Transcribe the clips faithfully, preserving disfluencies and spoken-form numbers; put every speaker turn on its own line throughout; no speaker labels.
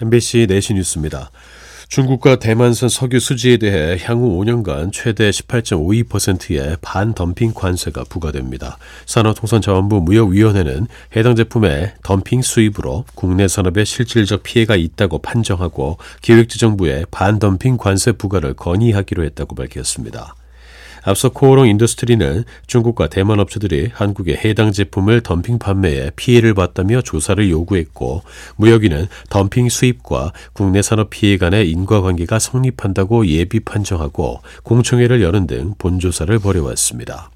엠비씨 내시 뉴스입니다. 중국과 대만산 석유 수지에 대해 향후 오 년간 최대 십팔 점 오이 퍼센트의 반덤핑 관세가 부과됩니다. 산업통상자원부 무역위원회는 해당 제품의 덤핑 수입으로 국내 산업에 실질적 피해가 있다고 판정하고 기획재정부에 반덤핑 관세 부과를 건의하기로 했다고 밝혔습니다. 앞서 코오롱 인더스트리는 중국과 대만 업체들이 한국의 해당 제품을 덤핑 판매에 피해를 봤다며 조사를 요구했고, 무역위는 덤핑 수입과 국내 산업 피해 간의 인과관계가 성립한다고 예비 판정하고 공청회를 여는 등 본조사를 벌여왔습니다.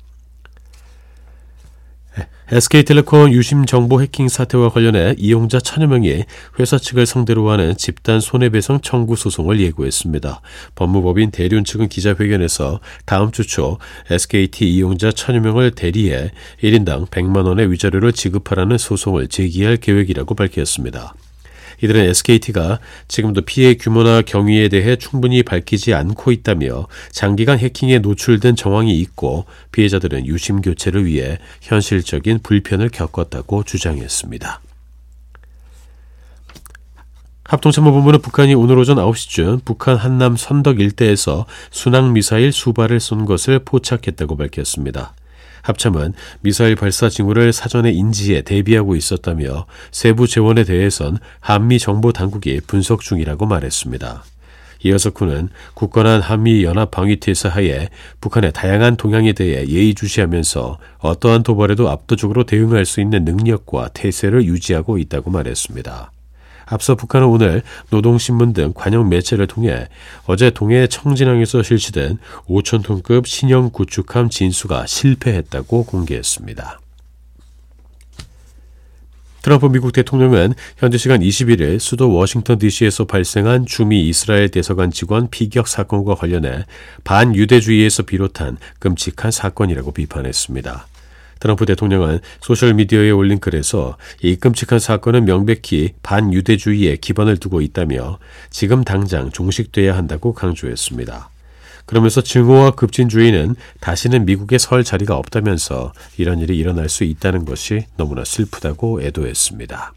에스케이텔레콤 유심 정보 해킹 사태와 관련해 이용자 천여 명이 회사 측을 상대로 하는 집단 손해배상 청구 소송을 예고했습니다. 법무법인 대륜 측은 기자회견에서 다음 주 초 에스케이티 이용자 천여 명을 대리해 일 인당 백만 원의 위자료를 지급하라는 소송을 제기할 계획이라고 밝혔습니다. 이들은 에스케이티가 지금도 피해 규모나 경위에 대해 충분히 밝히지 않고 있다며 장기간 해킹에 노출된 정황이 있고 피해자들은 유심 교체를 위해 현실적인 불편을 겪었다고 주장했습니다. 합동참모본부는 북한이 오늘 오전 아홉 시쯤 북한 한남 선덕 일대에서 순항미사일 수발을 쏜 것을 포착했다고 밝혔습니다. 합참은 미사일 발사 징후를 사전에 인지해 대비하고 있었다며 세부 재원에 대해선 한미정보당국이 분석 중이라고 말했습니다. 이어서 군은 굳건한 한미연합방위태세 하에 북한의 다양한 동향에 대해 예의주시하면서 어떠한 도발에도 압도적으로 대응할 수 있는 능력과 태세를 유지하고 있다고 말했습니다. 앞서 북한은 오늘 노동신문 등 관영 매체를 통해 어제 동해 청진항에서 실시된 오천 톤급 신형 구축함 진수가 실패했다고 공개했습니다. 트럼프 미국 대통령은 현지 시간 이십일 일 수도 워싱턴 디씨에서 발생한 주미 이스라엘 대사관 직원 피격 사건과 관련해 반유대주의에서 비롯한 끔찍한 사건이라고 비판했습니다. 트럼프 대통령은 소셜미디어에 올린 글에서 이 끔찍한 사건은 명백히 반유대주의에 기반을 두고 있다며 지금 당장 종식돼야 한다고 강조했습니다. 그러면서 증오와 급진주의는 다시는 미국에 설 자리가 없다면서 이런 일이 일어날 수 있다는 것이 너무나 슬프다고 애도했습니다.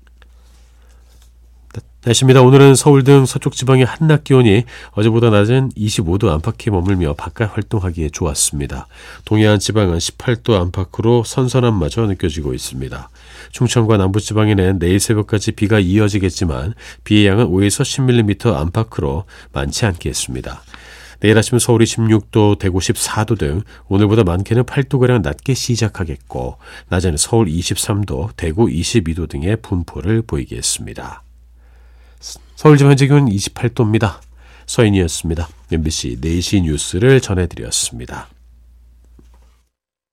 날씨입니다. 오늘은 서울 등 서쪽 지방의 한낮 기온이 어제보다 낮은 이십오 도 안팎에 머물며 바깥 활동하기에 좋았습니다. 동해안 지방은 십팔 도 안팎으로 선선함마저 느껴지고 있습니다. 충청과 남부지방에는 내일 새벽까지 비가 이어지겠지만 비의 양은 오에서 십 밀리미터 안팎으로 많지 않겠습니다. 내일 아침 서울이 십육 도, 대구 십사 도 등 오늘보다 많게는 팔 도가량 낮게 시작하겠고 낮에는 서울 이십삼 도, 대구 이십이 도 등의 분포를 보이겠습니다. 서울 지방 현재 기온 이십팔 도입니다. 서인이었습니다. 엠비씨 내시 뉴스를 전해드렸습니다.